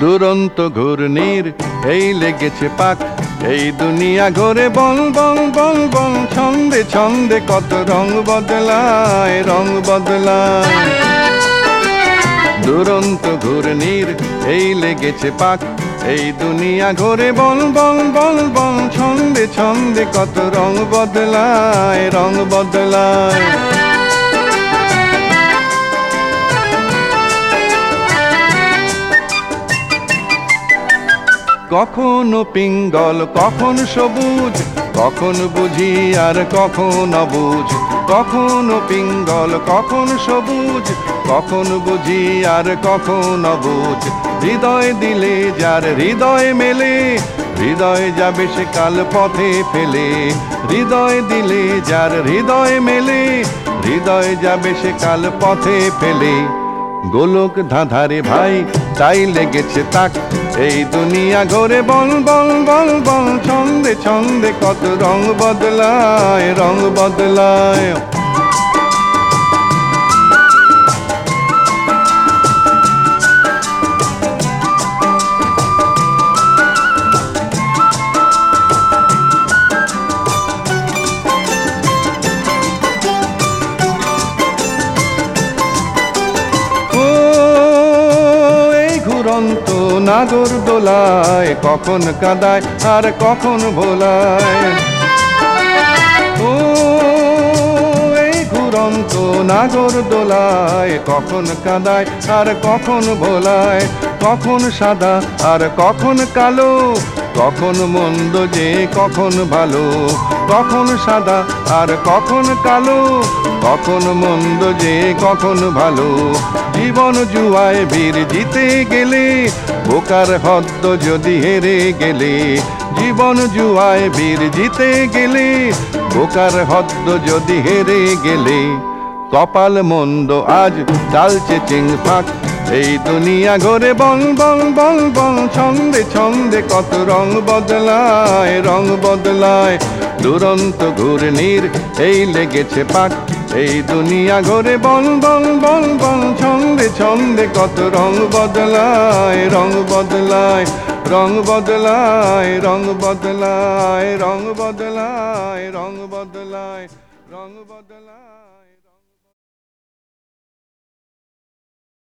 দুরন্ত ঘূর্ণির এই লেগেছে পাক, এই দুনিয়া ঘোরে বল বল বল বল, ছন্দে ছন্দে কত রং বদলায়, রং বদলায়। দুরন্ত ঘূর্ণির এই লেগেছে পাক, এই দুনিয়া ঘোরে বল বল বল বল, ছন্দে ছন্দে কত রং বদলায়, রং বদলায়। কখনো পিঙ্গল কখন সবুজ, কখন বুঝি আর কখন অবুঝ। কখনো পিঙ্গল কখন সবুজ, কখন বুঝি আর কখন অবুঝ। হৃদয় দিলে যার হৃদয় মেলে, হৃদয় যাবে সে কাল পথে ফেলে। হৃদয় দিলে যার হৃদয় মেলে, হৃদয় যাবে সে কাল পথে ফেলে। গোলক ধাঁধারে ভাই তাই লেগেছে তাক, এই দুনিয়া ঘোরে বল বল বল বল, ছন্দে ছন্দে কত রং বদলায়, রং বদলায়। ঘুরন্ত নাগর দোলায়, কখন কাঁদায় আর কখন ভোলায়। ও এই ঘুরন্ত নাগর দোলায়, কখন কাঁদায় আর কখন ভোলায়। কখন সাদা আর কখন কালো, কখন মন্দ যে কখন ভালো। কখন সাদা আর কখন কালো, কখন মন্দ যে কখন ভালো। জীবন জুয়ায় বীর জিতে গেলে, বোকার হদ্দ যদি হেরে গেলে। জীবন জুয়ায় বীর জিতে গেলে, বোকার হদ্দ যদি হেরে গেলে। কপাল মন্দ আজ চালছে চিংফাক, এই দুনিয়া ঘোরে বল বল বল বল, ছন্দে ছন্দে কত রং বদলায়, রং বদলায়। দুরন্ত ঘূর্ণির এই লেগেছে পাক, এই দুনিয়া ঘোরে বল বল বল বল, ছন্দে ছন্দে কত রং বদলায়, রং বদলায়। রং বদলায়, রং বদলায়, রং বদলায়, রং বদলায়, রং বদলায়।